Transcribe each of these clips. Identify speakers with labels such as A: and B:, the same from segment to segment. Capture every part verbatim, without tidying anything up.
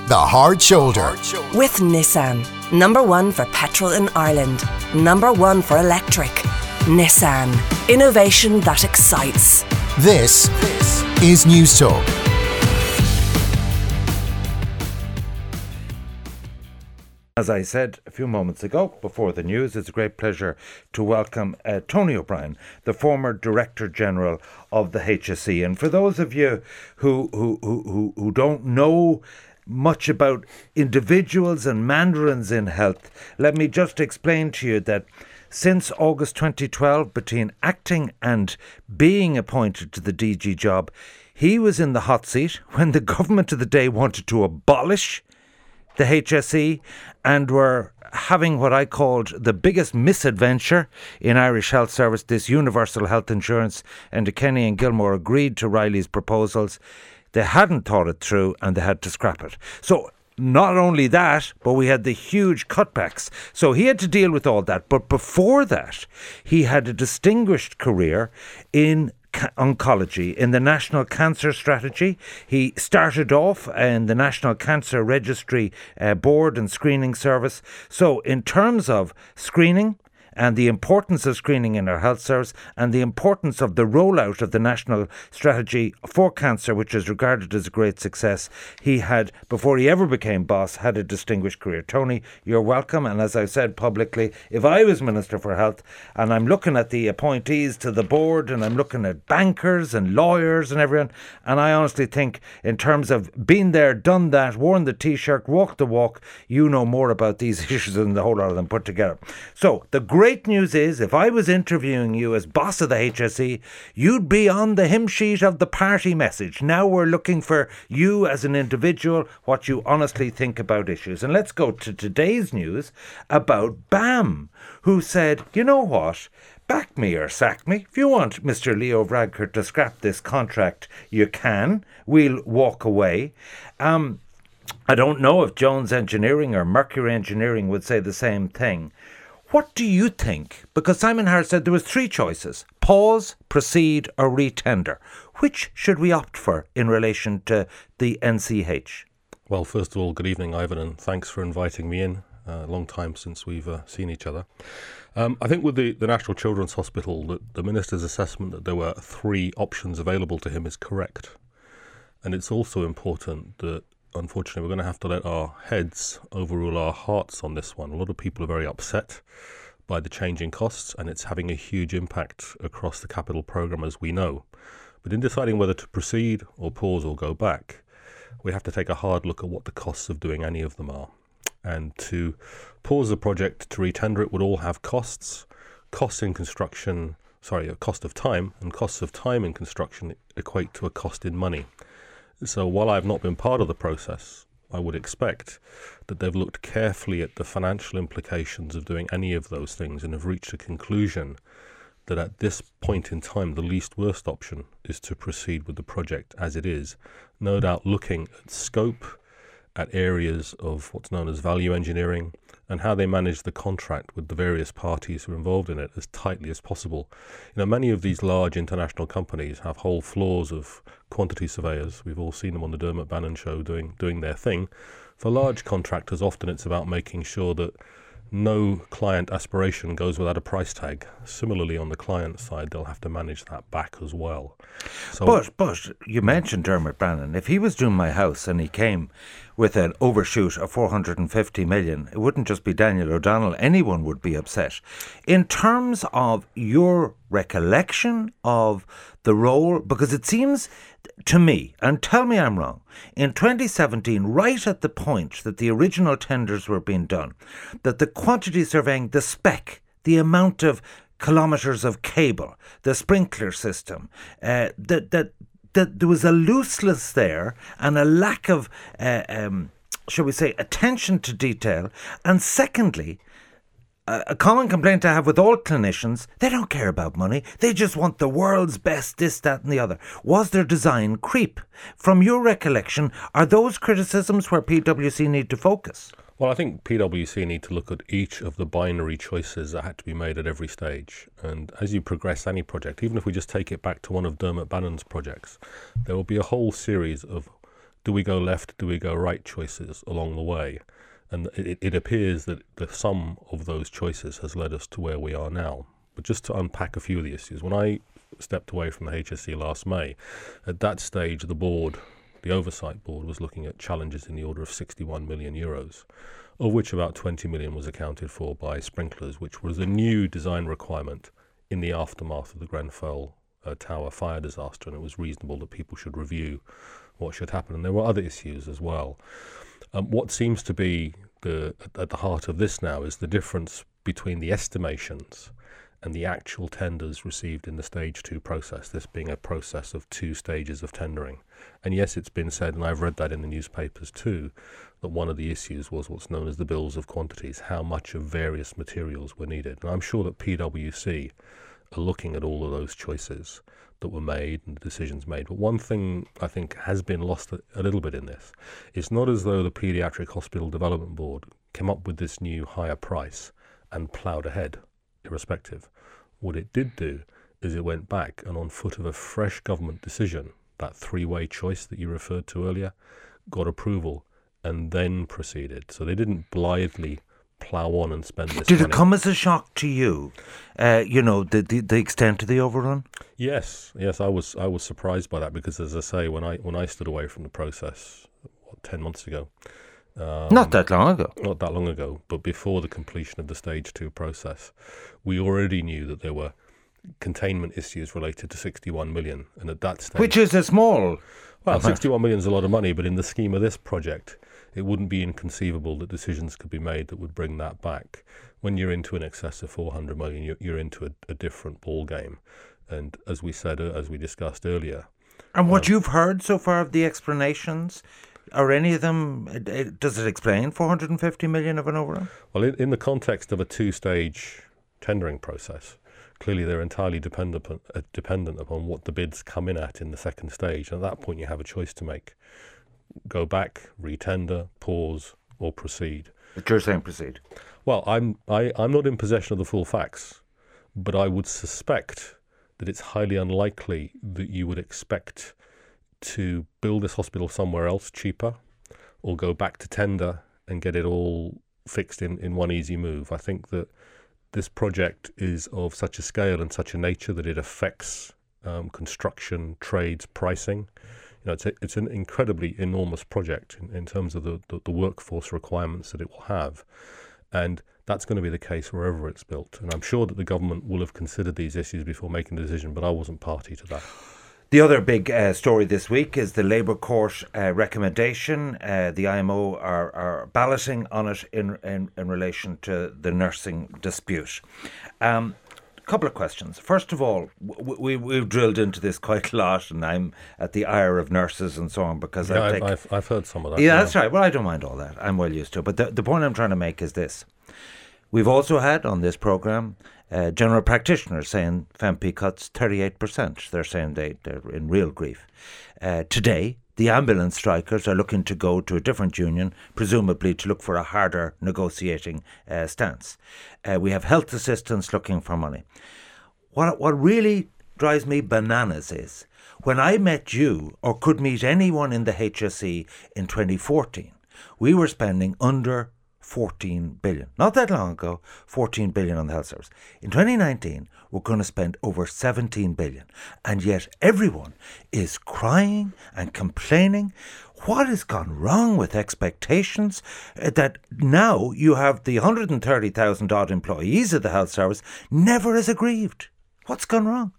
A: The Hard Shoulder.
B: With Nissan. Number one for petrol in Ireland. Number one for electric. Nissan. Innovation that excites.
A: This is News Talk.
C: As I said a few moments ago, before the news, it's a great pleasure to welcome uh, Tony O'Brien, the former Director General of the H S E. And for those of you who who who, who don't know much about individuals and mandarins in health, let me just explain to you that since August twenty twelve, between acting and being appointed to the D G job, he was in the hot seat when the government of the day wanted to abolish the H S E and were having what I called the biggest misadventure in Irish health service, this universal health insurance, and Kenny and Gilmore agreed to Riley's proposals. They hadn't thought it through and they had to scrap it. So not only that, but we had the huge cutbacks. So he had to deal with all that. But before that, he had a distinguished career in Ca- oncology, in the National Cancer Strategy. He started off in the National Cancer Registry uh, Board and Screening Service. So in terms of screening and the importance of screening in our health service and the importance of the rollout of the National Strategy for Cancer, which is regarded as a great success, he had, before he ever became boss, had a distinguished career. Tony, you're welcome. And as I've said publicly, if I was Minister for Health and I'm looking at the appointees to the board and I'm looking at bankers and lawyers and everyone, and I honestly think in terms of been there, done that, worn the T-shirt, walked the walk, you know more about these issues than the whole lot of them put together. So the great news is, if I was interviewing you as boss of the H S E, you'd be on the hymn sheet of the party message. Now we're looking for you as an individual, what you honestly think about issues. And let's go to today's news about BAM, who said, you know what, back me or sack me. If you want Mister Leo Varadkar to scrap this contract, you can. We'll walk away. Um, I don't know if Jones Engineering or Mercury Engineering would say the same thing. What do you think? Because Simon Harris said there was three choices: pause, proceed or retender. Which should we opt for in relation to the N C H?
D: Well, first of all, good evening, Ivan, and thanks for inviting me in. A uh, long time since we've uh, seen each other. Um, I think with the, the National Children's Hospital, the, the Minister's assessment that there were three options available to him is correct. And it's also important that, unfortunately, we're going to have to let our heads overrule our hearts on this one. A lot of people are very upset by the changing costs, and it's having a huge impact across the capital programme, as we know. But in deciding whether to proceed or pause or go back, we have to take a hard look at what the costs of doing any of them are. And to pause the project, to retender it, would all have costs. Costs in construction, sorry, a cost of time, and costs of time in construction equate to a cost in money. So while I've not been part of the process, I would expect that they've looked carefully at the financial implications of doing any of those things and have reached a conclusion that at this point in time, the least worst option is to proceed with the project as it is. No doubt looking at scope, at areas of what's known as value engineering, and how they manage the contract with the various parties who are involved in it as tightly as possible. You know, many of these large international companies have whole floors of quantity surveyors. We've all seen them on the Dermot Bannon show doing doing their thing. For large contractors, often it's about making sure that no client aspiration goes without a price tag. Similarly, on the client side, they'll have to manage that back as well. So,
C: but, but you mentioned Dermot Bannon. If he was doing my house and he came with an overshoot of four hundred fifty million, it wouldn't just be Daniel O'Donnell. Anyone would be upset. In terms of your recollection of the role, because it seems to me, and tell me I'm wrong, in twenty seventeen, right at the point that the original tenders were being done, that the quantity surveying, the spec, the amount of kilometres of cable, the sprinkler system, uh, that that that there was a looseness there and a lack of, uh, um, shall we say, attention to detail. And secondly, uh, a common complaint I have with all clinicians, they don't care about money. They just want the world's best, this, that and the other. Was their design creep? From your recollection, are those criticisms where P W C need to focus?
D: Well, I think P W C need to look at each of the binary choices that had to be made at every stage. And as you progress any project, even if we just take it back to one of Dermot Bannon's projects, there will be a whole series of do we go left, do we go right choices along the way? And it, it appears that the sum of those choices has led us to where we are now. But just to unpack a few of the issues, when I stepped away from the H S E last May, at that stage the board, the oversight board, was looking at challenges in the order of sixty-one million euros, of which about twenty million was accounted for by sprinklers, which was a new design requirement in the aftermath of the Grenfell uh, Tower fire disaster, and it was reasonable that people should review what should happen. And there were other issues as well. Um, what seems to be the, at the heart of this now is the difference between the estimations and the actual tenders received in the stage two process, this being a process of two stages of tendering. And yes, it's been said, and I've read that in the newspapers too, that one of the issues was what's known as the bills of quantities, how much of various materials were needed. And I'm sure that P W C are looking at all of those choices that were made and the decisions made. But one thing I think has been lost a, a little bit in this, it's not as though the Paediatric Hospital Development Board came up with this new higher price and ploughed ahead, irrespective. What it did do is it went back and, on foot of a fresh government decision, that three-way choice that you referred to earlier, got approval and then proceeded. So they didn't blithely plough on and spend this
C: Did
D: money.
C: it come as a shock to you, uh, you know, the, the the extent of the overrun?
D: Yes, yes, I was I was surprised by that because, as I say, when I when I stood away from the process, what, ten months ago, um,
C: not that long ago,
D: not that long ago, but before the completion of the stage two process, we already knew that there were containment issues related to sixty-one million, and at that stage,
C: which is a small.
D: Well, sixty-one million is a lot of money, but in the scheme of this project, it wouldn't be inconceivable that decisions could be made that would bring that back. When you're into an excess of four hundred million, you're, you're into a, a different ball game. And as we said, uh, as we discussed earlier,
C: and what
D: um,
C: you've heard so far of the explanations, are any of them? Uh, does it explain four hundred fifty million of an overrun?
D: Well, in, in the context of a two-stage tendering process, clearly they're entirely dependent upon, uh, dependent upon what the bids come in at in the second stage. And at that point, you have a choice to make. Go back, retender, pause, or proceed.
C: But you're saying proceed.
D: Well, I'm I, I'm not in possession of the full facts, but I would suspect that it's highly unlikely that you would expect to build this hospital somewhere else cheaper, or go back to tender and get it all fixed in, in one easy move. I think that this project is of such a scale and such a nature that it affects um, construction, trades, pricing. You know, it's a, it's an incredibly enormous project in, in terms of the, the, the workforce requirements that it will have. And that's going to be the case wherever it's built. And I'm sure that the government will have considered these issues before making the decision, but I wasn't party to that.
C: The other big uh, story this week is the Labour Court uh, recommendation. Uh, the I M O are, are balloting on it in, in, in relation to the nursing dispute. Um, couple of questions. First of all, we, we've drilled into this quite a lot, and I'm at the ire of nurses and so on because
D: yeah,
C: I
D: I've,
C: take...
D: I've, I've heard some of that.
C: Yeah,
D: yeah,
C: that's right. Well, I don't mind all that. I'm well used to it. But the, the point I'm trying to make is this. We've also had on this programme uh, general practitioners saying F E M P cuts thirty-eight percent. They're saying they, they're in real grief. Uh, today, the ambulance strikers are looking to go to a different union, presumably to look for a harder negotiating uh, stance. Uh, we have health assistants looking for money. What what really drives me bananas is when I met you or could meet anyone in the H S E in twenty fourteen, we were spending under fourteen billion. Not that long ago, fourteen billion on the health service. In twenty nineteen, we're going to spend over seventeen billion. And yet everyone is crying and complaining. What has gone wrong with expectations that now you have the one hundred thirty thousand odd employees of the health service never as aggrieved? What's gone wrong?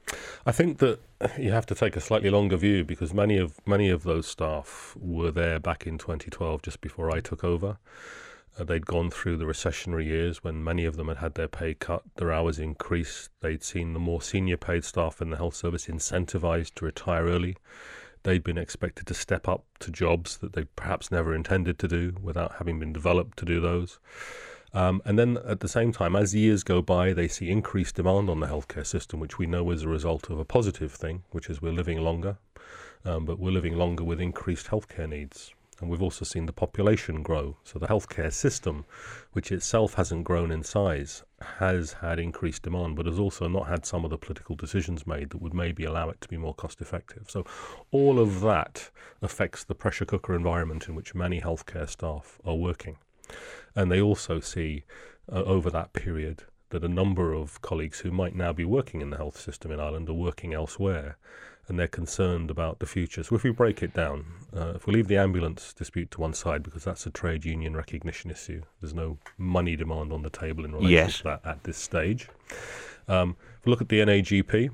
D: I think that you have to take a slightly longer view because many of many of those staff were there back in twenty twelve, just before I took over. Uh, they'd gone through the recessionary years when many of them had had their pay cut, their hours increased. They'd seen the more senior paid staff in the health service incentivised to retire early. They'd been expected to step up to jobs that they perhaps never intended to do without having been developed to do those. Um, and then at the same time, as years go by, they see increased demand on the healthcare system, which we know is a result of a positive thing, which is we're living longer, um, but we're living longer with increased healthcare needs. And we've also seen the population grow. So the healthcare system, which itself hasn't grown in size, has had increased demand, but has also not had some of the political decisions made that would maybe allow it to be more cost effective. So all of that affects the pressure cooker environment in which many healthcare staff are working. And they also see uh, over that period that a number of colleagues who might now be working in the health system in Ireland are working elsewhere, and they're concerned about the future. So if we break it down, uh, if we leave the ambulance dispute to one side, because that's a trade union recognition issue, there's no money demand on the table in relation
C: yes.
D: to that at this stage. Um, if we look at the N A G P,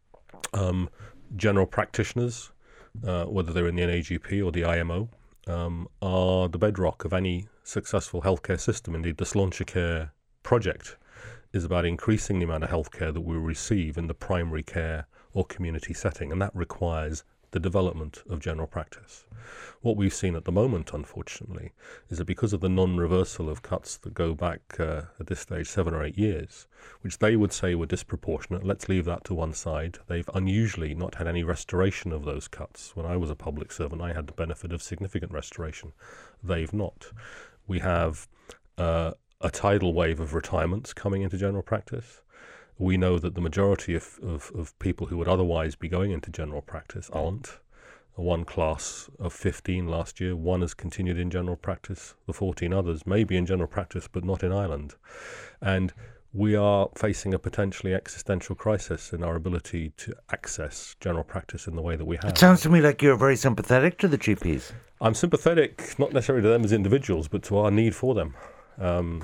D: um, general practitioners, uh, whether they're in the N A G P or the I M O, um, are the bedrock of any successful healthcare system. Indeed, the Sláintecare project is about increasing the amount of healthcare that we receive in the primary care or community setting, and that requires the development of general practice. What we've seen at the moment, unfortunately, is that because of the non-reversal of cuts that go back uh, at this stage seven or eight years, which they would say were disproportionate, let's leave that to one side, they've unusually not had any restoration of those cuts. When I was a public servant, I had the benefit of significant restoration. They've not. We have uh, a tidal wave of retirements coming into general practice. We know that the majority of, of, of people who would otherwise be going into general practice aren't. One class of fifteen last year, one has continued in general practice. The fourteen others may be in general practice, but not in Ireland. And we are facing a potentially existential crisis in our ability to access general practice in the way that we have.
C: It sounds to me like you're very sympathetic to the G Ps.
D: I'm sympathetic, not necessarily to them as individuals, but to our need for them. Um,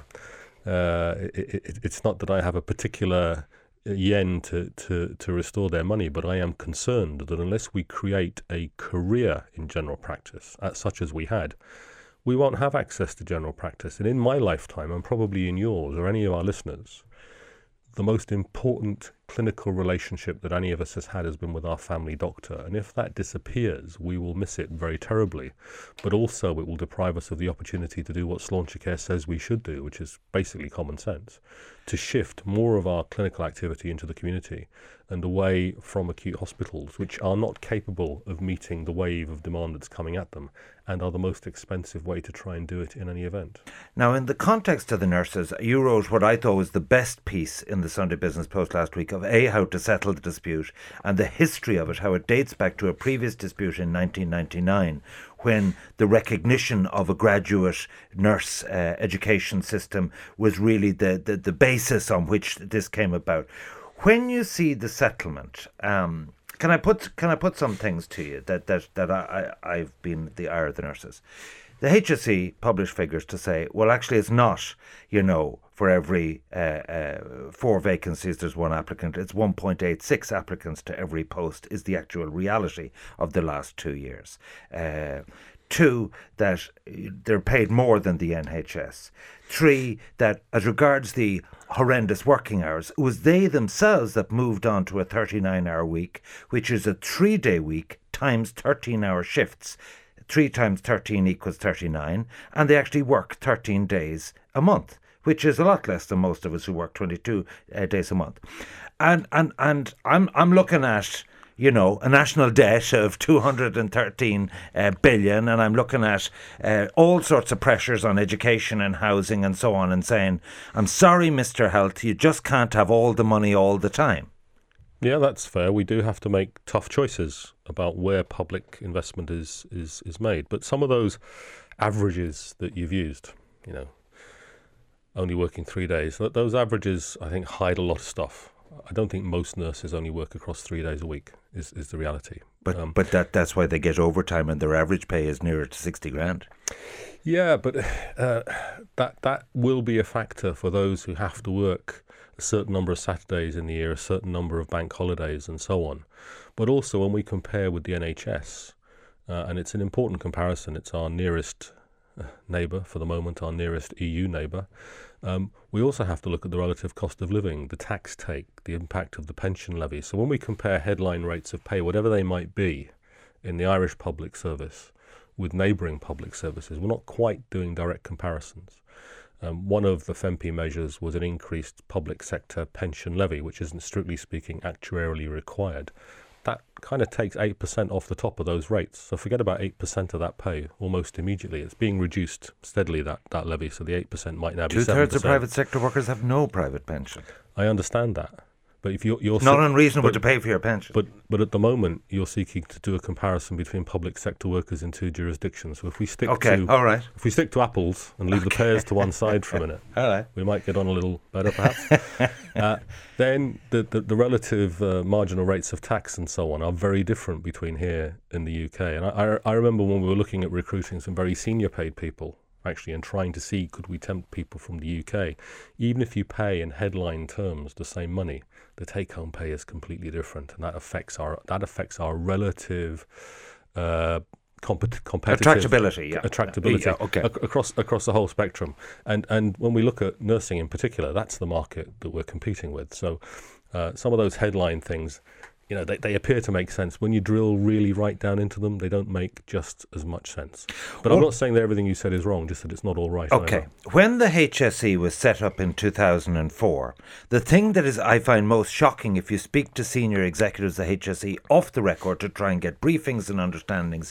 D: Uh, it, it, it's not that I have a particular yen to, to, to restore their money, but I am concerned that unless we create a career in general practice, uh, such as we had, we won't have access to general practice. And in my lifetime, and probably in yours or any of our listeners, the most important clinical relationship that any of us has had has been with our family doctor. And if that disappears, we will miss it very terribly. But also it will deprive us of the opportunity to do what Sláintecare says we should do, which is basically common sense, to shift more of our clinical activity into the community and away from acute hospitals, which are not capable of meeting the wave of demand that's coming at them and are the most expensive way to try and do it in any event.
C: Now, in the context of the nurses, you wrote what I thought was the best piece in the Sunday Business Post last week of A, how to settle the dispute and the history of it, how it dates back to a previous dispute in nineteen ninety-nine when the recognition of a graduate nurse uh, education system was really the, the, the basis on which this came about. When you see the settlement, um, can I put can I put some things to you that that that I, I I've been the ire of the nurses. The H S E published figures to say, well, actually, it's not, you know, for every uh, uh, four vacancies, there's one applicant. It's one point eight six applicants to every post is the actual reality of the last two years. Uh, Two, that they're paid more than the N H S. Three, that as regards the horrendous working hours, it was they themselves that moved on to a thirty-nine hour week, which is a three-day week times thirteen-hour shifts. Three times thirteen equals thirty-nine, and they actually work thirteen days a month, which is a lot less than most of us who work twenty-two uh, days a month. And and and I'm I'm looking at, you know, a national debt of two hundred thirteen uh, billion, and I'm looking at uh, all sorts of pressures on education and housing and so on, and saying, I'm sorry, Mister Health, you just can't have all the money all the time.
D: Yeah, that's fair. We do have to make tough choices about where public investment is, is, is made. But some of those averages that you've used, you know, only working three days, those averages, I think, hide a lot of stuff. I don't think most nurses only work across three days a week, is, is the reality.
C: But
D: um,
C: but that that's why they get overtime and their average pay is nearer to sixty grand.
D: Yeah, but uh, that that will be a factor for those who have to work a certain number of Saturdays in the year, a certain number of bank holidays and so on. But also when we compare with the N H S, uh, and it's an important comparison, it's our nearest neighbour for the moment, our nearest E U neighbour. Um, we also have to look at the relative cost of living, the tax take, the impact of the pension levy. So when we compare headline rates of pay, whatever they might be, in the Irish public service with neighbouring public services, we're not quite doing direct comparisons. Um, one of the F E M P measures was an increased public sector pension levy, which isn't strictly speaking actuarially required. that kind of takes eight percent off the top of those rates. So forget about eight percent of that pay almost immediately. It's being reduced steadily, that, that levy, so the eight percent might now be seven percent.
C: Two-thirds of private sector workers have no private pension.
D: I understand that. But if you're, you're
C: not
D: se-
C: unreasonable
D: but,
C: to pay for your pension.
D: But but at the moment, you're seeking to do a comparison between public sector workers in two jurisdictions. So if we stick
C: okay,
D: to
C: all right.
D: if we stick to apples and leave okay. the pears to one side for a minute,
C: all right.
D: we might get on a little better, perhaps. uh, then the the, the relative uh, marginal rates of tax and so on are very different between here and the U K. And I, I I remember when we were looking at recruiting some very senior paid people, actually, and trying to see could we tempt people from the U K. Even if you pay in headline terms the same money, the take-home pay is completely different, and that affects our that affects our relative uh, compet- competitive
C: attractability, yeah,
D: attractability
C: yeah, okay.
D: ac- across across the whole spectrum. And and when we look at nursing in particular, that's the market that we're competing with. So uh, some of those headline things, you know, they, they appear to make sense. When you drill really right down into them, they don't make just as much sense. But well, I'm not saying that everything you said is wrong, just that it's not all right.
C: Okay.
D: Either.
C: When the H S E was set up in two thousand four, the thing that is I find most shocking if you speak to senior executives of the H S E off the record to try and get briefings and understandings,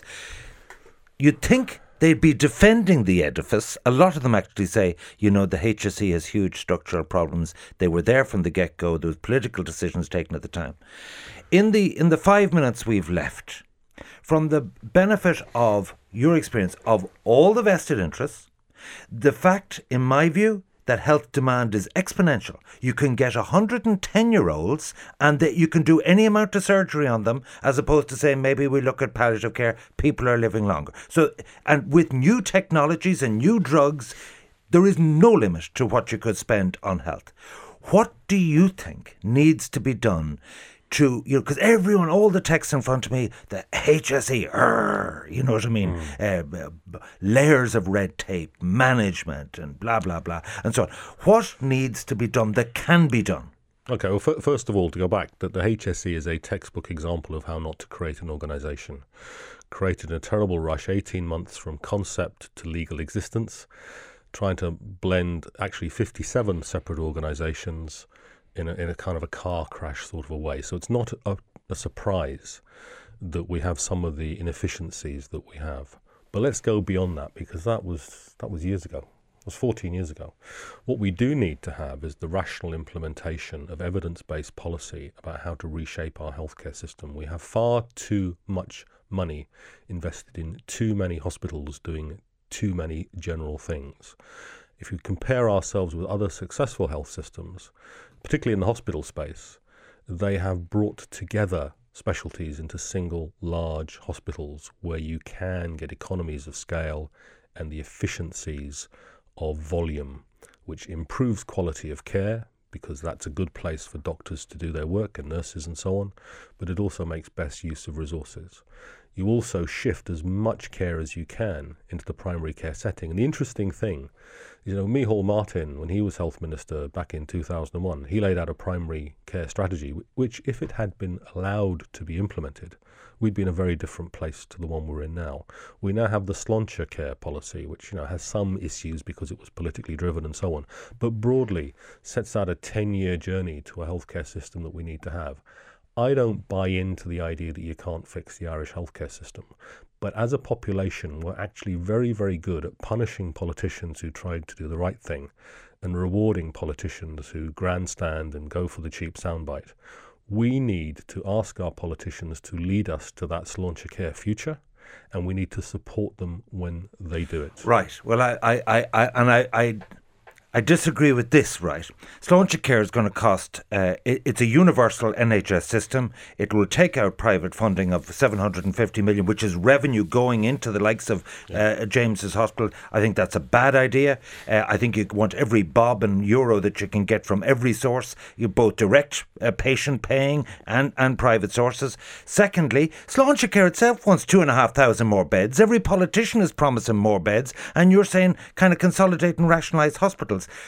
C: you'd think they'd be defending the edifice. A lot of them actually say, you know, the H S E has huge structural problems. They were there from the get-go. There was political decisions taken at the time. In the in the five minutes we've left, from the benefit of your experience of all the vested interests, the fact, in my view, that health demand is exponential. You can get one hundred ten-year-olds and that you can do any amount of surgery on them, as opposed to saying maybe we look at palliative care, people are living longer. So, and with new technologies and new drugs, there is no limit to what you could spend on health. What do you think needs to be done to, you know, because everyone, all the texts in front of me, the H S E, urgh, you know what I mean, mm. uh, layers of red tape, management and blah, blah, blah, and so on. What needs to be done that can be done?
D: Okay, well, f- first of all, to go back, that the H S E is a textbook example of how not to create an organisation. Created in a terrible rush, eighteen months from concept to legal existence, trying to blend actually fifty-seven separate organisations in a, in a kind of a car crash sort of a way. So it's not a, a surprise that we have some of the inefficiencies that we have. But let's go beyond that, because that was that was years ago. It was fourteen years ago. What we do need to have is the rational implementation of evidence-based policy about how to reshape our healthcare system. We have far too much money invested in too many hospitals doing too many general things. If you compare ourselves with other successful health systems, particularly in the hospital space, they have brought together specialties into single large hospitals where you can get economies of scale and the efficiencies of volume, which improves quality of care, because that's a good place for doctors to do their work and nurses and so on, but it also makes best use of resources. You also shift as much care as you can into the primary care setting. And the interesting thing, you know, Micheál Martin, when he was health minister back in two thousand one, he laid out a primary care strategy, which, if it had been allowed to be implemented, we'd be in a very different place to the one we're in now. We now have the Sláinte care policy, which, you know, has some issues because it was politically driven and so on, but broadly sets out a ten-year journey to a healthcare system that we need to have. I don't buy into the idea that you can't fix the Irish healthcare system. But as a population, we're actually very, very good at punishing politicians who tried to do the right thing and rewarding politicians who grandstand and go for the cheap soundbite. We need to ask our politicians to lead us to that Sláinte care future, and we need to support them when they do it.
C: Right. Well, I, I, I, I and I... I I disagree with this, right? Sláinte care is going to cost, uh, it, it's a universal N H S system. It will take out private funding of seven hundred fifty million, which is revenue going into the likes of uh, James's Hospital. I think that's a bad idea. Uh, I think you want every bob and euro that you can get from every source, you both direct uh, patient paying and, and private sources. Secondly, Sláinte care itself wants two and a half thousand more beds. Every politician is promising more beds, and you're saying kind of consolidate and rationalise hospitals.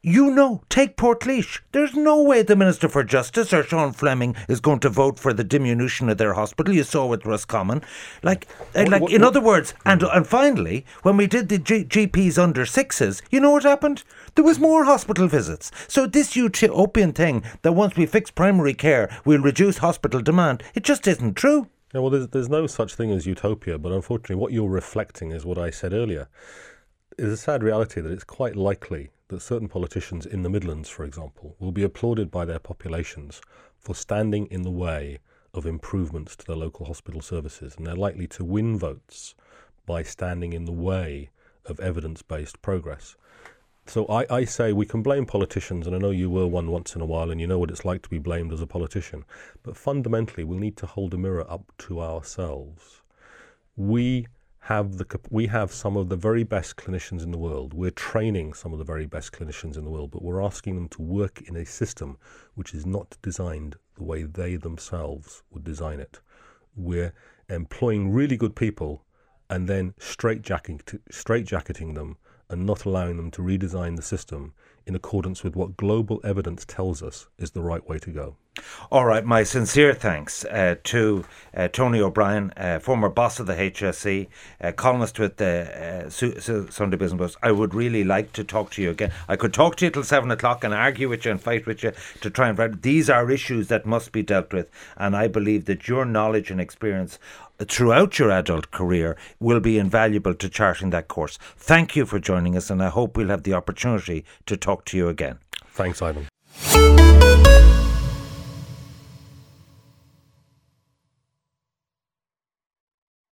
C: You know, take Portlaoise. There's no way the Minister for Justice or Sean Fleming is going to vote for the diminution of their hospital. You saw with Roscommon. Like, uh, like
D: what,
C: in
D: what,
C: other words, and and finally, when we did the G- GPs under sixes, you know what happened? There was more hospital visits. So this utopian thing that once we fix primary care, we'll reduce hospital demand, it just isn't true.
D: Yeah, well, there's, there's no such thing as utopia, but unfortunately what you're reflecting is what I said earlier. It's a sad reality that it's quite likely that certain politicians in the Midlands, for example, will be applauded by their populations for standing in the way of improvements to their local hospital services, and they're likely to win votes by standing in the way of evidence-based progress. So I, I say we can blame politicians, and I know you were one once in a while, and you know what it's like to be blamed as a politician, but fundamentally we'll need to hold a mirror up to ourselves. We have the we have some of the very best clinicians in the world. We're training some of the very best clinicians in the world, but we're asking them to work in a system which is not designed the way they themselves would design it. We're employing really good people and then straitjacketing, straitjacketing them and not allowing them to redesign the system in accordance with what global evidence tells us is the right way to go.
C: All right, my sincere thanks uh, to uh, Tony O'Brien, uh, former boss of the H S E, uh, columnist with the uh, Su- Su- Sunday Business Post. I would really like to talk to you again. I could talk to you till seven o'clock and argue with you and fight with you to try and find. These are issues that must be dealt with, and I believe that your knowledge and experience throughout your adult career will be invaluable to charting that course. Thank you for joining us, and I hope we'll have the opportunity to talk to you again.
D: Thanks, Ivan.